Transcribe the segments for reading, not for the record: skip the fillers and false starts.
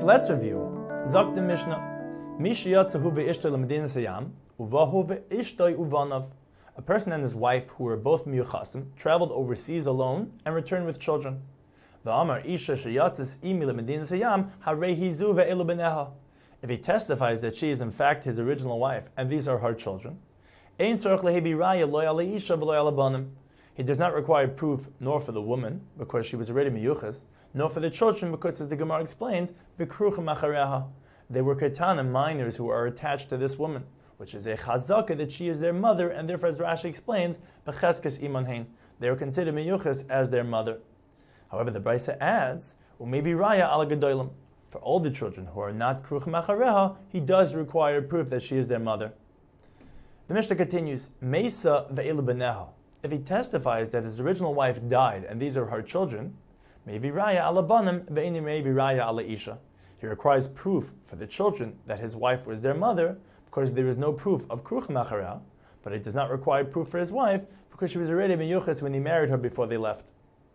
So let's review. Zok the Mishnah. Mish yatzahu ve'ishta l'medina sayam, uvahu ve'ishtoi uvanav. A person and his wife, who were both miyuchasim, traveled overseas alone and returned with children. V'amar isha sheyatzis imi l'medina sayam, harehi zu ve'elu b'neha. If he testifies that she is in fact his original wife, and these are her children, ein tzorach lehevi raya lo ala isha v'lo ala banim. He does not require proof nor for the woman, because she was already miyuchas, nor for the children, because, as the Gemara explains, b'kruchim achareha. They were ketanim, minors, who are attached to this woman, which is a chazaka that she is their mother, and therefore, as Rashi explains, b'cheskes iman hein. They are considered miyuchas as their mother. However, the Brisa adds, u'mevi raya ala gedolim. For older children who are not kruchim achareha, he does require proof that she is their mother. The Mishnah continues, Meisa ve'elu b'neha. If he testifies that his original wife died and these are her children, maybe raya ala banim ve'ini maybe raya ala isha. He requires proof for the children that his wife was their mother, because there is no proof of kruchim achareha, but he does not require proof for his wife because she was already miyuchas when he married her before they left.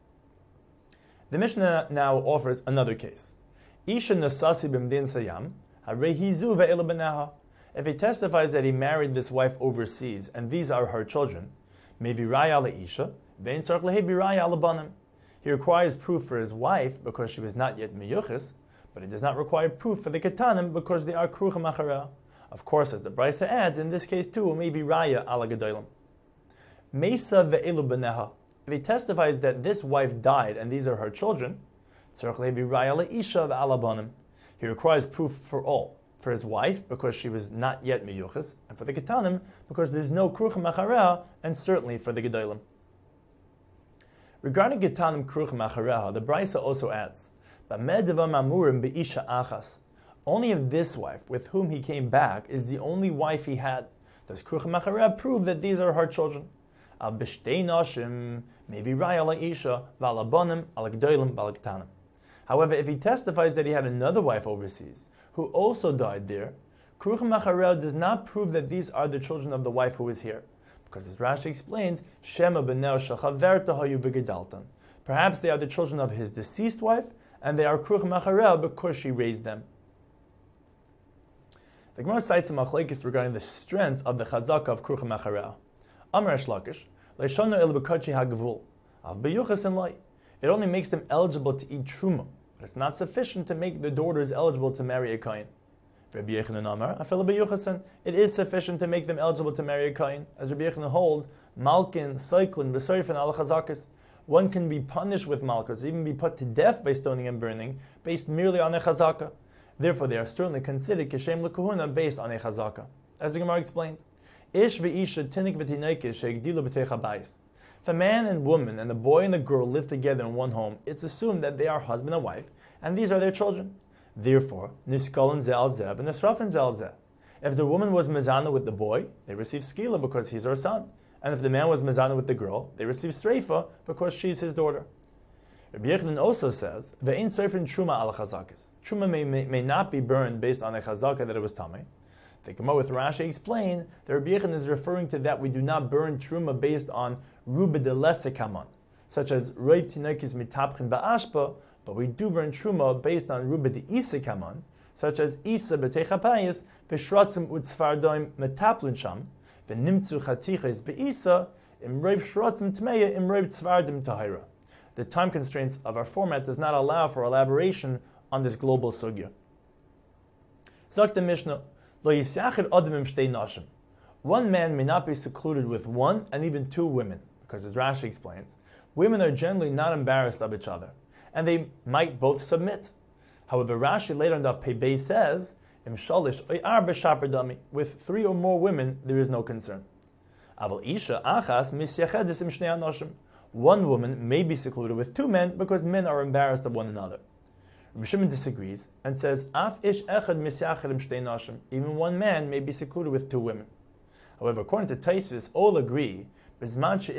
The Mishnah now offers another case. Isha nasasi b'mdin sayam, harehizu ve'elu b'neha. If he testifies that he married this wife overseas and these are her children, maybe raya ala isha, ve'in tzarich lehebi raya ala banim. He requires proof for his wife because she was not yet miyuchas, but he does not require proof for the ketanim because they are kruchim achareha. Of course, as the Brisa adds, in this case too, maybe raya ala gedolim. Meisa ve'elu b'neha. If he testifies that this wife died and these are her children, tzarich lehebi raya ala isha ve'ala banim. He requires proof for all. For his wife, because she was not yet miyuchas, and for the ketanim, because there is no kruchim achareha, and certainly for the gedolim. Regarding ketanim kruchim achareha, the Brisa also adds, be'isha achas. Only if this wife, with whom he came back, is the only wife he had, does kruchim achareha prove that these are her children. Al b'shtei nashim, maybe raya ala isha, v'ala banim, ala gedolim, v'ala ketanim. However, if he testifies that he had another wife overseas, who also died there, kruchim achareha does not prove that these are the children of the wife who is here. Because as Rashi explains, Shema b'neo shechaverta hayu b'gedaltan. Perhaps they are the children of his deceased wife, and they are kruchim achareha because she raised them. The Gemara cites a machlekes regarding the strength of the chazaka of kruchim achareha. Amar Reish Lakish, leishonu el b'kachi hagvul, av b'yuchas en loy. It only makes them eligible to eat truma, but it's not sufficient to make the daughters eligible to marry a kohen. Rabbi Yechanan Amar, afil b'yuchasan, it is sufficient to make them eligible to marry a kohen, as Rabbi Yechanan holds, malkin, cyclin, v'soifen ala chazakas. One can be punished with malchus, even be put to death by stoning and burning, based merely on a chazaka. Therefore, they are certainly considered kishem l'kahuna based on a chazaka. As the Gemara explains, ish v'isha tinik v'tinekes she'egdilu b'teich habayis. If a man and woman and the boy and the girl live together in one home, it's assumed that they are husband and wife, and these are their children. Therefore, niskolan ze al zeh and nisrafin ze al zeh. If the woman was mezana with the boy, they receive skila because he's her son. And if the man was mezana with the girl, they receive streifa because she's his daughter. Rabbi Yechanan also says, ve'in seifin truma al chazakis. Truma may not be burned based on a chazaka that it was tamei. The Gemara with Rashi explain that Rabbi Yechanan is referring to that we do not burn truma based on ruba de lesekaman, such as roiv tinekis mitapchin ba'ashpa, but we do burn truma based on ruba de isekaman, such as isa b'techapayis v'shratzim utzfardoim metaplin sham v'nimtzu chatiches be'isa im roiv shratzim tmeya im roiv tzvardim tahira. The time constraints of our format does not allow for elaboration on this global sugya. Zok the Mishnah, lo yisyachid adam im shtei nashim. One man may not be secluded with one and even two women, because as Rashi explains, women are generally not embarrassed of each other, and they might both submit. However, Rashi later in Daf Pei Beis says, Im shalish oy arba shaper dami, with three or more women there is no concern. Aval isha achas misyachedes im shnei anoshim. One woman may be secluded with two men because men are embarrassed of one another. Rabbi Shimon disagrees and says, Af ish echad misyached im shtei nashim. Even one man may be secluded with two women. However, according to Tosfos, all agree, if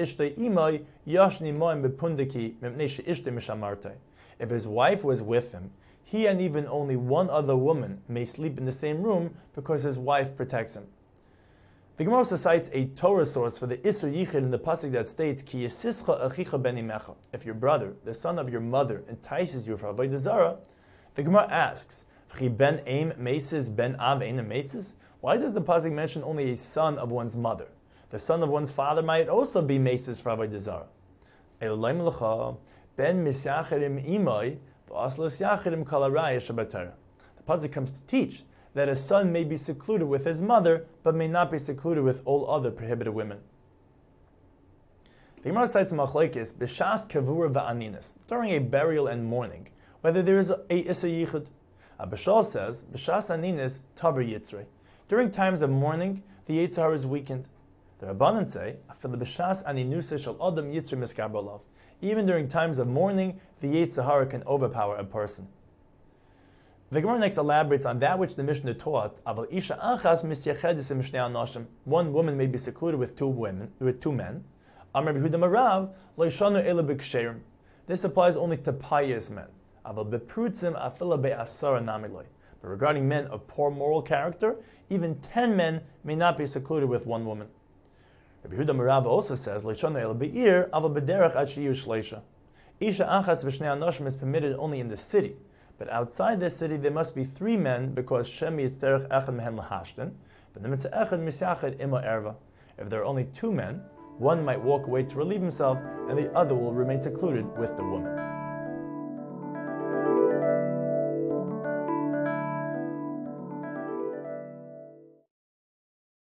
his wife was with him, he and even only one other woman may sleep in the same room because his wife protects him. The Gemara also cites a Torah source for the Isur Yichid in the pasuk that states, Ki yesischa achicha ben imecha. If your brother, the son of your mother, entices you for avodah zarah, the Gemara asks, V'chi ben aim meses, ben av ein meses? Why does the pasuk mention only a son of one's mother? The son of one's father might also be meses for avodah zarah. Eloim lecha ben misyachirim imay v'aslas yachirim kol harayah shabatara. The pasuk comes to teach that a son may be secluded with his mother, but may not be secluded with all other prohibited women. The Gemara cites machlokes b'shas kavura va'aninas, during a burial and mourning, whether there is a issa yichud. Abishal says b'shas aninas taber yitzrei. During times of mourning, the Yetzer Hara is weakened. The Rabbanan say afil b'shas aninusa shel adam yitzrei miskar b'alav. Even during times of mourning, the Yetzer Hara can overpower a person. The Gemara next elaborates on that which the Mishnah taught. Aval isha achas misyachedis im shnei anashim. One woman may be secluded with two men. Amar Yehuda Marav lo yishanu ela b'ksherim. This applies only to pious men. Aval beprutzim afila be'asara namiloi. But regarding men of poor moral character, even 10 men may not be secluded with one woman. Rabbi Yehuda Marav also says lo yishanu ela be'ir aval b'derech ad sheyu shleisha. Isha achas v'shnei anashim is permitted only in the city. But outside this city, there must be 3 men, because Shem yitzterech echad mehen lahashten, but the mitzvah echad misyachad ima erva. If there are only 2 men, one might walk away to relieve himself, and the other will remain secluded with the woman.